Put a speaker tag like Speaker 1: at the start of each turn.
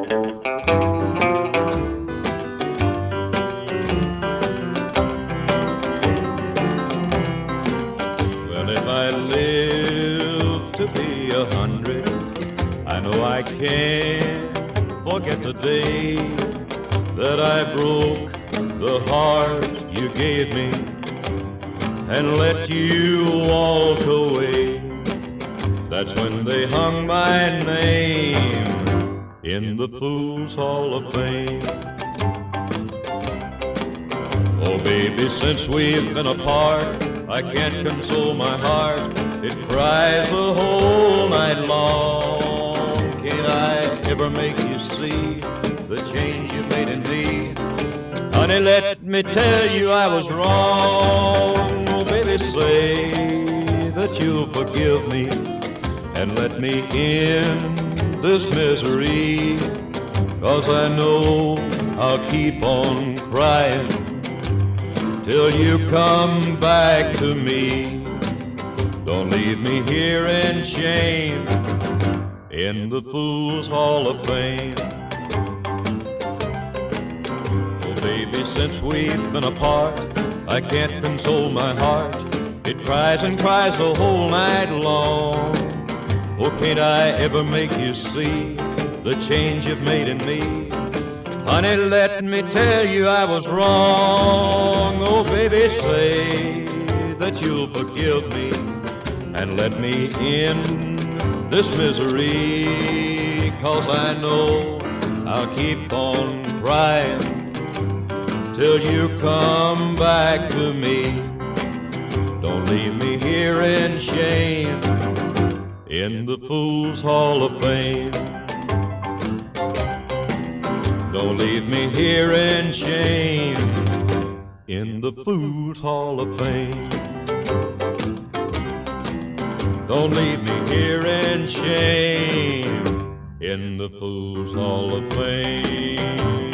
Speaker 1: Well, if I live to be 100, I know I can't forget the day that I broke the heart you gave me and let you walk away. That's when they hung my name in the Fools Hall of Fame. Oh baby, since we've been apart, I can't console my heart. It cries the whole night long. Can't I ever make you see the change you made in me? Honey, let me tell you I was wrong. Oh baby, say that you'll forgive me and let me end this misery, 'cause I know I'll keep on crying till you come back to me. Don't leave me here in shame in the Fools Hall of Fame. Oh baby, since we've been apart, I can't console my heart. It cries and cries the whole night long. Oh, can't I ever make you see the change you've made in me? Honey, let me tell you I was wrong. Oh, baby, say that you'll forgive me and let me end this misery, 'cause I know I'll keep on crying till you come back to me. Don't leave me here in shame in the Fools Hall of Fame. Don't leave me here in shame in the Fools Hall of Fame. Don't leave me here in shame in the Fools Hall of Fame.